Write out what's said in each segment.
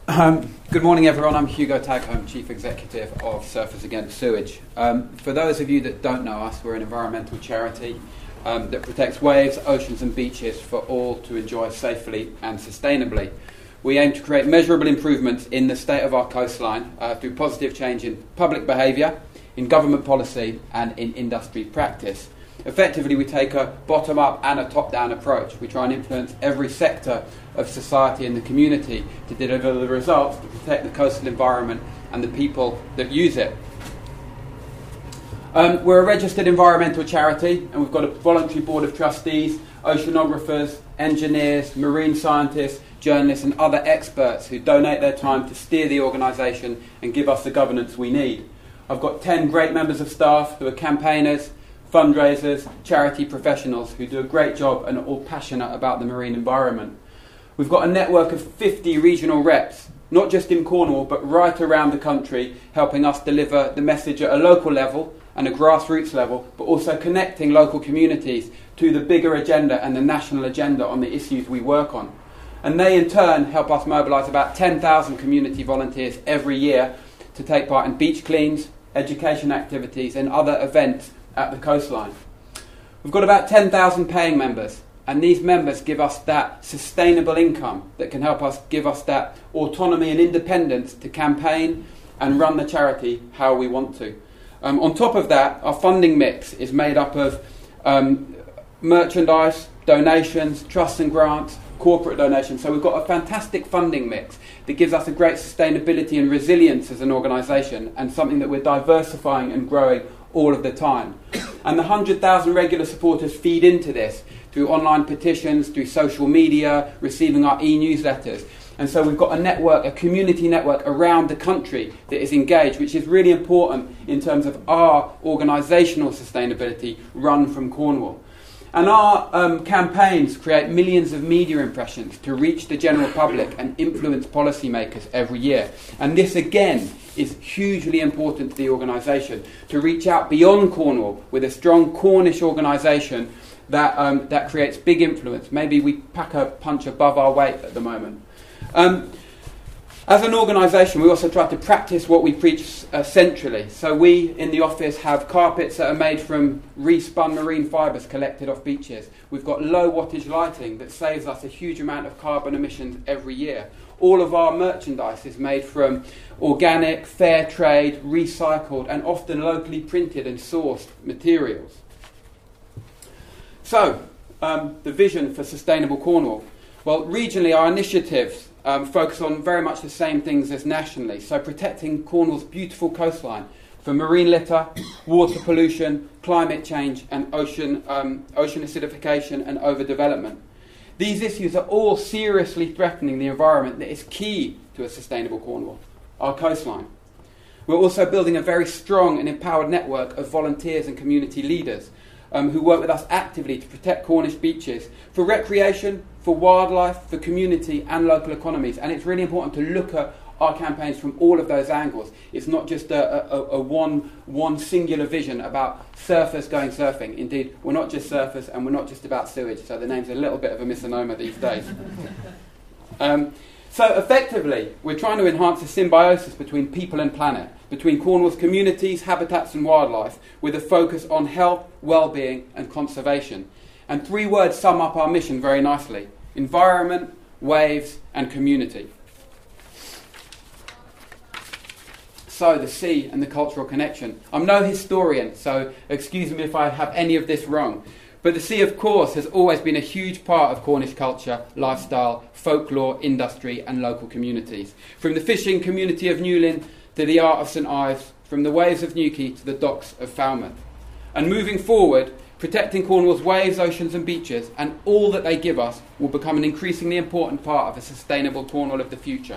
Good morning, everyone. I'm Hugo Taghome, Chief Executive of Surfers Against Sewage. For those of you that don't know us, we're an environmental charity that protects waves, oceans and beaches for all to enjoy safely and sustainably. We aim to create measurable improvements in the state of our coastline through positive change in public behaviour, in government policy and in industry practice. Effectively, we take a bottom-up and a top-down approach. We try and influence every sector of society and the community to deliver the results to protect the coastal environment and the people that use it. We're a registered environmental charity, and we've got a voluntary board of trustees, oceanographers, engineers, marine scientists, journalists and other experts who donate their time to steer the organisation and give us the governance we need. I've got 10 great members of staff who are campaigners, fundraisers, charity professionals who do a great job and are all passionate about the marine environment. We've got a network of 50 regional reps, not just in Cornwall, but right around the country, helping us deliver the message at a local level and a grassroots level, but also connecting local communities to the bigger agenda and the national agenda on the issues we work on. And they, in turn, help us mobilise about 10,000 community volunteers every year to take part in beach cleans, education activities and other events at the coastline. We've got about 10,000 paying members, and these members give us that sustainable income that can help us give us that autonomy and independence to campaign and run the charity how we want to. On top of that, our funding mix is made up of merchandise, donations, trusts and grants, corporate donations. So we've got a fantastic funding mix that gives us a great sustainability and resilience as an organisation, and something that we're diversifying and growing all of the time. And the 100,000 regular supporters feed into this through online petitions, through social media, receiving our e-newsletters. And so we've got a network, a community network around the country that is engaged, which is really important in terms of our organisational sustainability run from Cornwall. And our campaigns create millions of media impressions to reach the general public and influence policymakers every year. And this, again, is hugely important to the organisation, to reach out beyond Cornwall with a strong Cornish organisation that creates big influence. Maybe we pack a punch above our weight at the moment. As an organisation, we also try to practice what we preach centrally. So we, in the office, have carpets that are made from respun marine fibres collected off beaches. We've got low wattage lighting that saves us a huge amount of carbon emissions every year. All of our merchandise is made from organic, fair trade, recycled and often locally printed and sourced materials. So, the vision for Sustainable Cornwall. Well, regionally, our initiatives focus on very much the same things as nationally. So protecting Cornwall's beautiful coastline from marine litter, water pollution, climate change and ocean acidification and overdevelopment. These issues are all seriously threatening the environment that is key to a sustainable Cornwall, our coastline. We're also building a very strong and empowered network of volunteers and community leaders who work with us actively to protect Cornish beaches for recreation, for wildlife, for community and local economies. And it's really important to look at our campaigns from all of those angles. It's not just a one singular vision about surfers going surfing. Indeed, we're not just surfers and we're not just about sewage, so the name's a little bit of a misnomer these days. So effectively, we're trying to enhance the symbiosis between people and planet, between Cornwall's communities, habitats and wildlife, with a focus on health, well-being and conservation. And 3 words sum up our mission very nicely: environment, waves and community. So the sea and the cultural connection. I'm no historian, so excuse me if I have any of this wrong. But the sea, of course, has always been a huge part of Cornish culture, lifestyle, folklore, industry and local communities. From the fishing community of Newlyn to the art of St Ives, from the waves of Newquay to the docks of Falmouth. And moving forward, protecting Cornwall's waves, oceans and beaches and all that they give us will become an increasingly important part of a sustainable Cornwall of the future.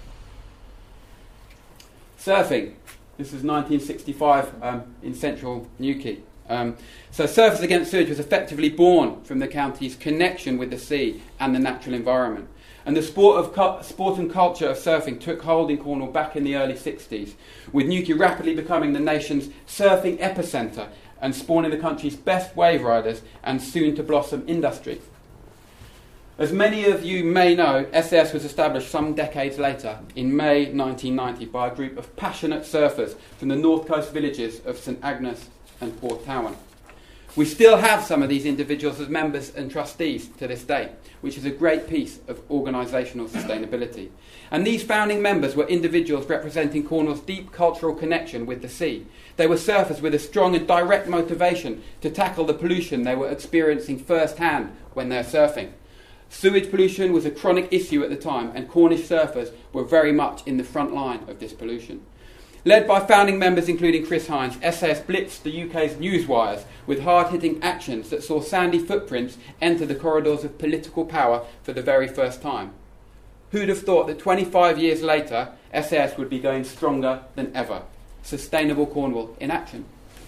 Surfing. This is 1965 in central Newquay. So Surfers Against Sewage was effectively born from the county's connection with the sea and the natural environment. And the sport and culture of surfing took hold in Cornwall back in the early 60s, with Newquay rapidly becoming the nation's surfing epicentre and spawning the country's best wave riders and soon to blossom industry. As many of you may know, SAS was established some decades later, in May 1990, by a group of passionate surfers from the north coast villages of St Agnes and Port Towan. We still have some of these individuals as members and trustees to this day, which is a great piece of organisational sustainability. And these founding members were individuals representing Cornwall's deep cultural connection with the sea. They were surfers with a strong and direct motivation to tackle the pollution they were experiencing firsthand when they're surfing. Sewage pollution was a chronic issue at the time, and Cornish surfers were very much in the front line of this pollution. Led by founding members including Chris Hines, SAS blitzed the UK's newswires with hard-hitting actions that saw sandy footprints enter the corridors of political power for the very first time. Who'd have thought that 25 years later, SAS would be going stronger than ever? Sustainable Cornwall in action.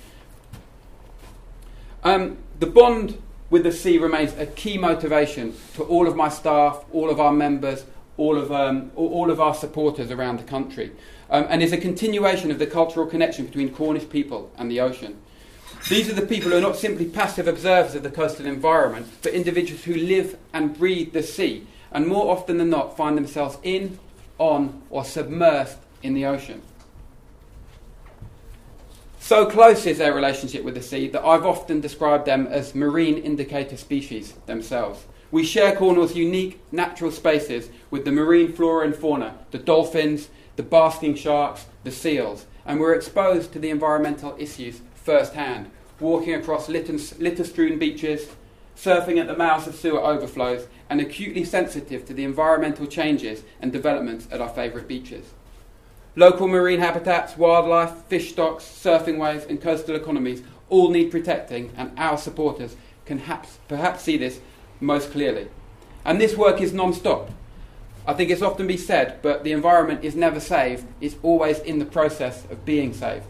The bond with the sea remains a key motivation to all of my staff, all of our members, all of our supporters around the country, and is a continuation of the cultural connection between Cornish people and the ocean. These are the people who are not simply passive observers of the coastal environment, but individuals who live and breathe the sea, and more often than not find themselves in, on, or submersed in the ocean. So close is their relationship with the sea that I've often described them as marine indicator species themselves. We share Cornwall's unique natural spaces with the marine flora and fauna, the dolphins, the basking sharks, the seals, and we're exposed to the environmental issues firsthand, walking across litter-strewn beaches, surfing at the mouths of sewer overflows, and acutely sensitive to the environmental changes and developments at our favourite beaches. Local marine habitats, wildlife, fish stocks, surfing waves and coastal economies all need protecting, and our supporters can perhaps see this most clearly. And this work is non-stop. I think it's often been said, but the environment is never saved, it's always in the process of being saved.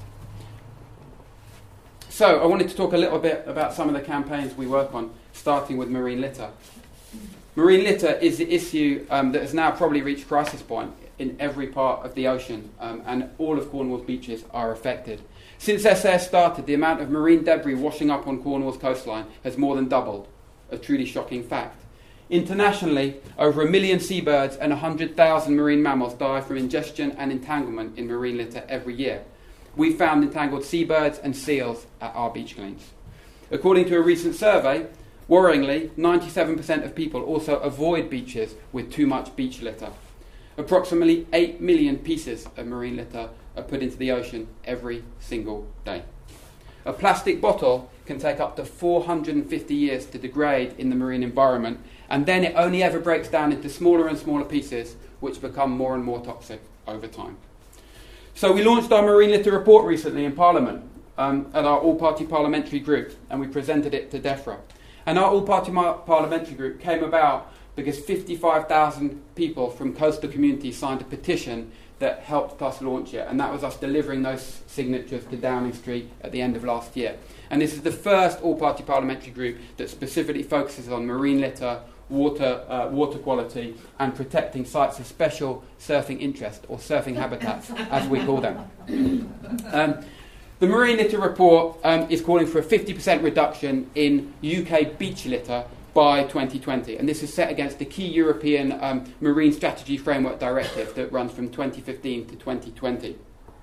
So I wanted to talk a little bit about some of the campaigns we work on, starting with marine litter. Marine litter is the issue that has now probably reached crisis point in every part of the ocean, and all of Cornwall's beaches are affected. Since SAS started, the amount of marine debris washing up on Cornwall's coastline has more than doubled, a truly shocking fact. Internationally, over 1 million seabirds and 100,000 marine mammals die from ingestion and entanglement in marine litter every year. We found entangled seabirds and seals at our beach cleans. According to a recent survey, worryingly, 97% of people also avoid beaches with too much beach litter. Approximately 8 million pieces of marine litter are put into the ocean every single day. A plastic bottle can take up to 450 years to degrade in the marine environment, and then it only ever breaks down into smaller and smaller pieces, which become more and more toxic over time. So we launched our marine litter report recently in Parliament at our all-party parliamentary group, and we presented it to DEFRA. And our all-party parliamentary group came about because 55,000 people from coastal communities signed a petition that helped us launch it, and that was us delivering those signatures to Downing Street at the end of last year. And this is the first all-party parliamentary group that specifically focuses on marine litter, water quality, and protecting sites of special surfing interest, or surfing habitats, as we call them. The Marine Litter Report is calling for a 50% reduction in UK beach litter by 2020, and this is set against the key European Marine Strategy Framework Directive that runs from 2015 to 2020.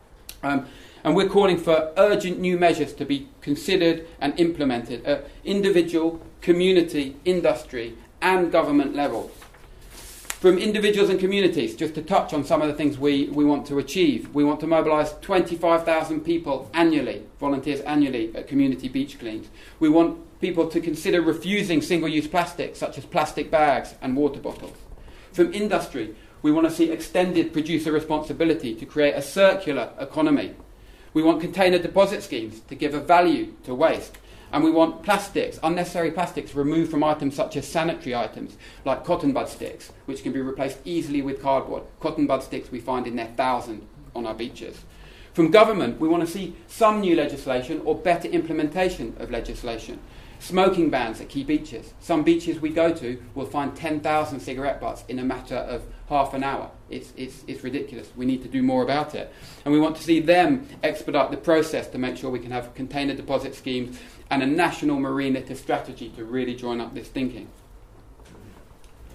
And we're calling for urgent new measures to be considered and implemented at individual, community, industry and government level. From individuals and communities, just to touch on some of the things we want to achieve, we want to mobilise 25,000 people annually, volunteers annually, at community beach cleans. We want people to consider refusing single-use plastics, such as plastic bags and water bottles. From industry, we want to see extended producer responsibility to create a circular economy. We want container deposit schemes to give a value to waste. And we want plastics, unnecessary plastics, removed from items such as sanitary items, like cotton bud sticks, which can be replaced easily with cardboard. Cotton bud sticks we find in their thousands on our beaches. From government, we want to see some new legislation or better implementation of legislation. Smoking bans at key beaches. Some beaches we go to will find 10,000 cigarette butts in a matter of half an hour. It's ridiculous. We need to do more about it. And we want to see them expedite the process to make sure we can have container deposit schemes and a national marine litter strategy to really join up this thinking.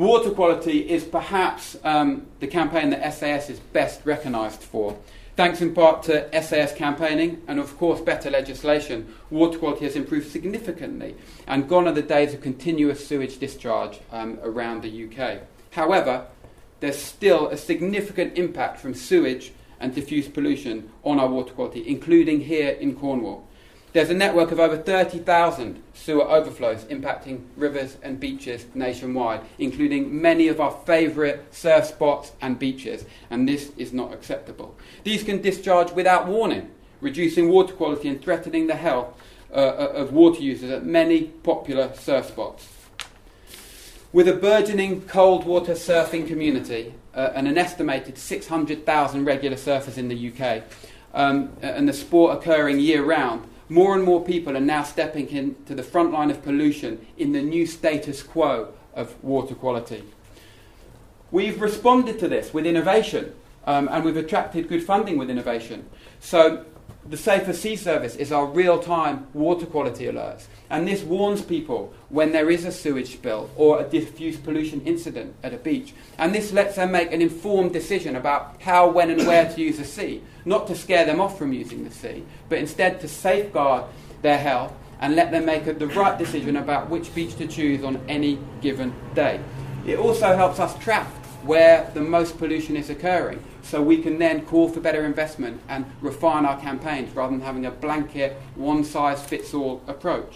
Water quality is perhaps the campaign that SAS is best recognised for. Thanks in part to SAS campaigning and, of course, better legislation, water quality has improved significantly, and gone are the days of continuous sewage discharge around the UK. However, there's still a significant impact from sewage and diffuse pollution on our water quality, including here in Cornwall. There's a network of over 30,000 sewer overflows impacting rivers and beaches nationwide, including many of our favourite surf spots and beaches, and this is not acceptable. These can discharge without warning, reducing water quality and threatening the health of water users at many popular surf spots. With a burgeoning cold water surfing community and an estimated 600,000 regular surfers in the UK, and the sport occurring year-round, more and more people are now stepping into the front line of pollution in the new status quo of water quality. We've responded to this with innovation, and we've attracted good funding with innovation. So the Safer Sea Service is our real-time water quality alerts, and this warns people when there is a sewage spill or a diffuse pollution incident at a beach. And this lets them make an informed decision about how, when and where to use the sea, not to scare them off from using the sea, but instead to safeguard their health and let them make the right decision about which beach to choose on any given day. It also helps us track where the most pollution is occurring, so we can then call for better investment and refine our campaigns rather than having a blanket, one-size-fits-all approach.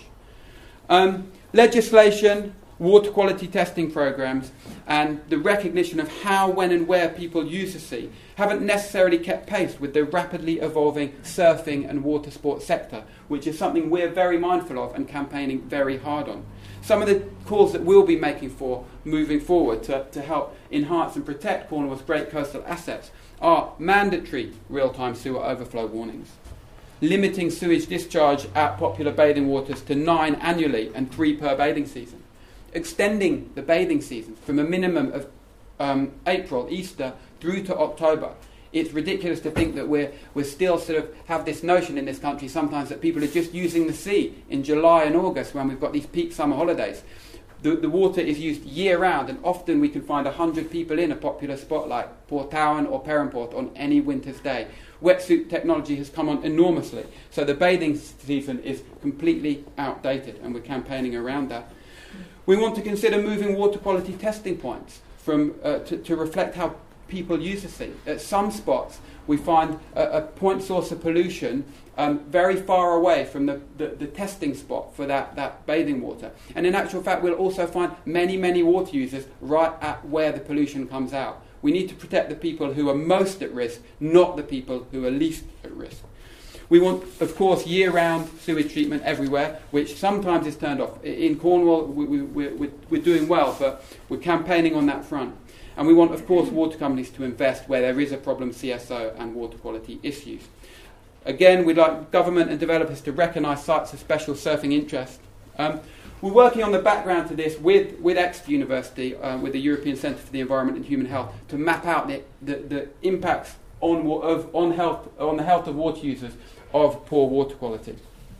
Legislation, water quality testing programs, and the recognition of how, when and where people use the sea haven't necessarily kept pace with the rapidly evolving surfing and water sports sector, which is something we're very mindful of and campaigning very hard on. Some of the calls that we'll be making for moving forward to help enhance and protect Cornwall's great coastal assets are mandatory real-time sewer overflow warnings, limiting sewage discharge at popular bathing waters to 9 annually and 3 per bathing season, extending the bathing season from a minimum of April, Easter, through to October. It's ridiculous to think that we're still sort of have this notion in this country sometimes that people are just using the sea in July and August when we've got these peak summer holidays. The water is used year-round, and often we can find 100 people in a popular spot like Portowan or Perranporth on any winter's day. Wetsuit technology has come on enormously, so the bathing season is completely outdated, and we're campaigning around that. We want to consider moving water quality testing points from to reflect how people use the sea. At some spots, we find a point source of pollution very far away from the testing spot for that bathing water. And in actual fact, we'll also find many, many water users right at where the pollution comes out. We need to protect the people who are most at risk, not the people who are least at risk. We want, of course, year-round sewage treatment everywhere, which sometimes is turned off. In Cornwall, we're doing well, but we're campaigning on that front. And we want, of course, water companies to invest where there is a problem CSO and water quality issues. Again, we'd like government and developers to recognise sites of special surfing interest. We're working on the background to this with Exeter University, with the European Centre for the Environment and Human Health, to map out the impacts on the health of water users of poor water quality.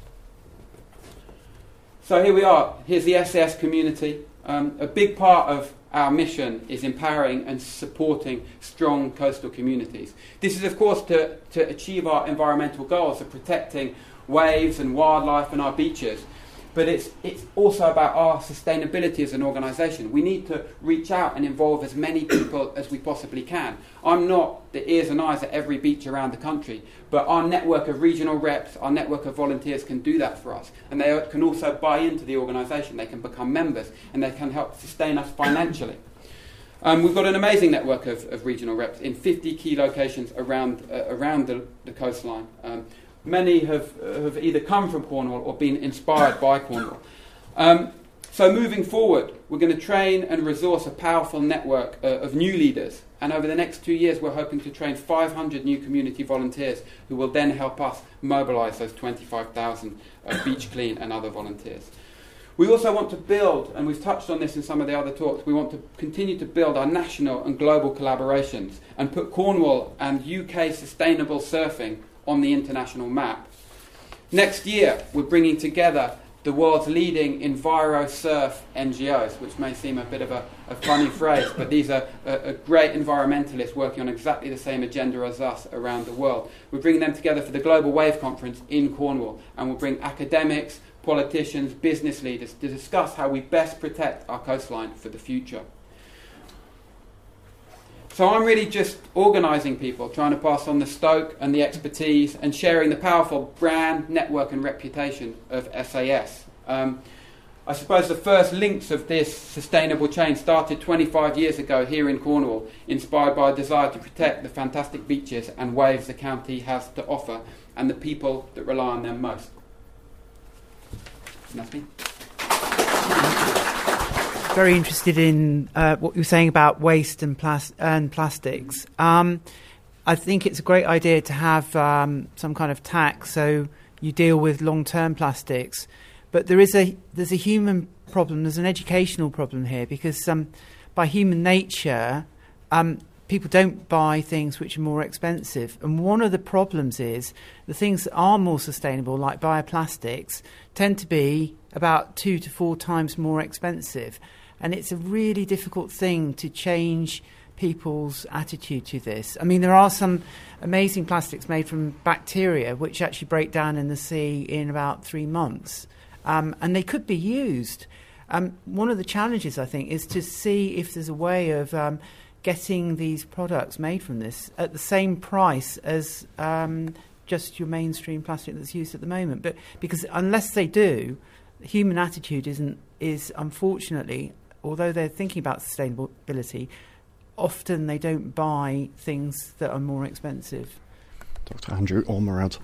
So here we are. Here's the SAS community. A big part of our mission is empowering and supporting strong coastal communities. This is, of course, to achieve our environmental goals of protecting waves and wildlife and our beaches. But it's also about our sustainability as an organisation. We need to reach out and involve as many people as we possibly can. I'm not the ears and eyes at every beach around the country, but our network of regional reps, our network of volunteers can do that for us. And they can also buy into the organisation. They can become members and they can help sustain us financially. We've got an amazing network of regional reps in 50 key locations around the coastline. Many have either come from Cornwall or been inspired by Cornwall. So moving forward, we're going to train and resource a powerful network of new leaders. And over the next 2 years, we're hoping to train 500 new community volunteers who will then help us mobilise those 25,000 Beach Clean and other volunteers. We also want to build, and we've touched on this in some of the other talks, we want to continue to build our national and global collaborations and put Cornwall and UK sustainable surfing on the international map. Next year, we're bringing together the world's leading EnviroSurf NGOs, which may seem a bit of a funny phrase, but these are great environmentalists working on exactly the same agenda as us around the world. We're bringing them together for the Global Wave Conference in Cornwall, and we'll bring academics, politicians, business leaders to discuss how we best protect our coastline for the future. So I'm really just organising people, trying to pass on the stoke and the expertise and sharing the powerful brand, network and reputation of SAS. I suppose the first links of this sustainable change started 25 years ago here in Cornwall, inspired by a desire to protect the fantastic beaches and waves the county has to offer and the people that rely on them most. And that's me. Very interested in what you were saying about waste and plastics. I think it's a great idea to have some kind of tax so you deal with long-term plastics. But there's a human problem, there's an educational problem here, because by human nature, people don't buy things which are more expensive. And one of the problems is the things that are more sustainable, like bioplastics, tend to be about 2 to 4 times more expensive. And it's a really difficult thing to change people's attitude to this. I mean, there are some amazing plastics made from bacteria which actually break down in the sea in about 3 months. And they could be used. One of the challenges, I think, is to see if there's a way of getting these products made from this at the same price as just your mainstream plastic that's used at the moment. But because unless they do, human attitude is unfortunately, although they're thinking about sustainability, often they don't buy things that are more expensive. Dr. Andrew Ormerod.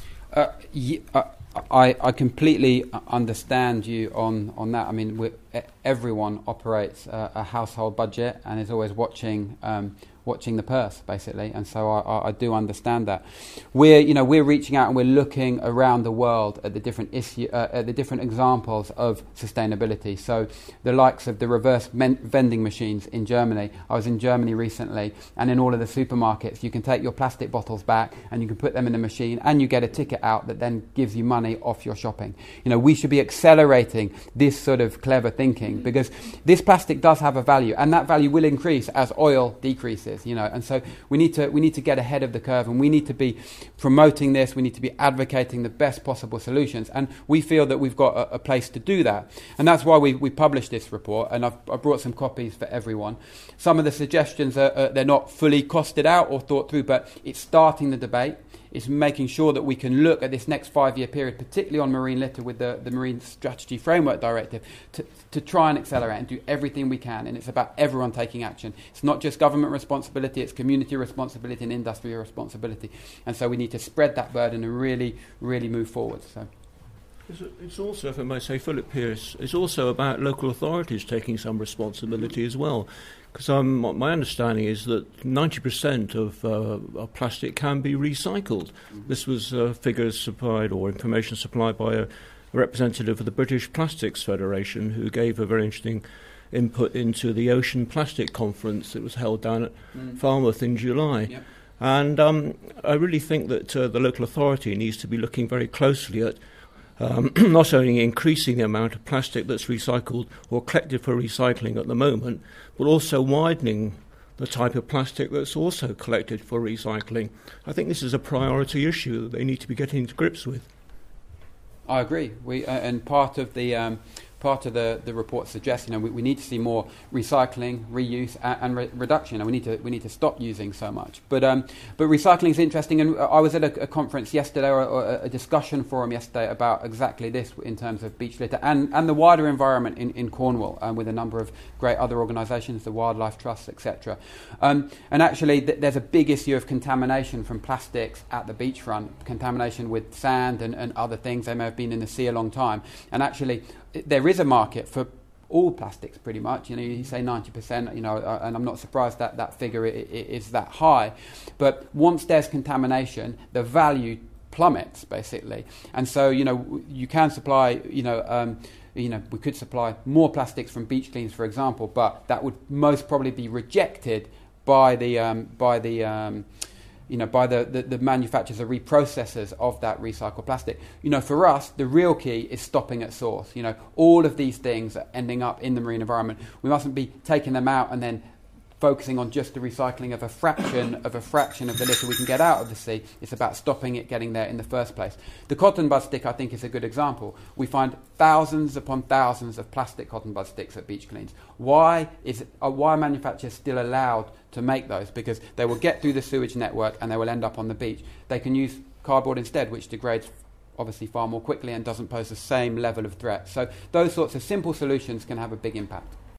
I completely understand you on that. I mean, everyone operates a household budget and is always watching the purse, basically, and so I do understand that. We're reaching out and we're looking around the world at the different at the different examples of sustainability. So the likes of the reverse vending machines in Germany. I was in Germany recently, and in all of the supermarkets, you can take your plastic bottles back and you can put them in the machine, and you get a ticket out that then gives you money off your shopping. We should be accelerating this sort of clever thinking, because this plastic does have a value, and that value will increase as oil decreases. And so we need to get ahead of the curve, and we need to be promoting this. We need to be advocating the best possible solutions, and we feel that we've got a place to do that, and that's why we published this report. And I've brought some copies for everyone. Some of the suggestions they're not fully costed out or thought through, but it's starting the debate. It's making sure that we can look at this next 5-year period, particularly on marine litter with the Marine Strategy Framework Directive, to try and accelerate and do everything we can. And it's about everyone taking action. It's not just government responsibility, it's community responsibility and industry responsibility. And so we need to spread that burden and really, really move forward. So. It's also, if I may say, Philip Pearce, it's also about local authorities taking some responsibility as well. Because my understanding is that 90% of plastic can be recycled. This was figures supplied or information supplied by a representative of the British Plastics Federation, who gave a very interesting input into the Ocean Plastic Conference that was held down at Falmouth in July. Yep. And I really think that the local authority needs to be looking very closely at not only increasing the amount of plastic that's recycled or collected for recycling at the moment, but also widening the type of plastic that's also collected for recycling. I think this is a priority issue that they need to be getting to grips with. I agree. And part of the report suggests we need to see more recycling, reuse, and reduction. And we need to stop using so much. But recycling is interesting. And I was at a conference yesterday, or a discussion forum yesterday, about exactly this in terms of beach litter and the wider environment in Cornwall, with a number of great other organisations, the Wildlife Trust, etc. And actually, there's a big issue of contamination from plastics at the beachfront, contamination with sand and other things. They may have been in the sea a long time, and actually there is a market for all plastics pretty much. You say 90%, and I'm not surprised that that figure is that high. But once there's contamination, the value plummets, basically. And so, you can supply, we could supply more plastics from beach cleans, for example, but that would most probably be rejected by the by the manufacturers, the reprocessors of that recycled plastic. For us, the real key is stopping at source. All of these things are ending up in the marine environment. We mustn't be taking them out and then focusing on just the recycling of a fraction of the litter we can get out of the sea. It's about stopping it getting there in the first place. The cotton bud stick, I think, is a good example. We find thousands upon thousands of plastic cotton bud sticks at beach cleans. Why are manufacturers still allowed to make those? Because they will get through the sewage network and they will end up on the beach. They can use cardboard instead, which degrades obviously far more quickly and doesn't pose the same level of threat. So those sorts of simple solutions can have a big impact.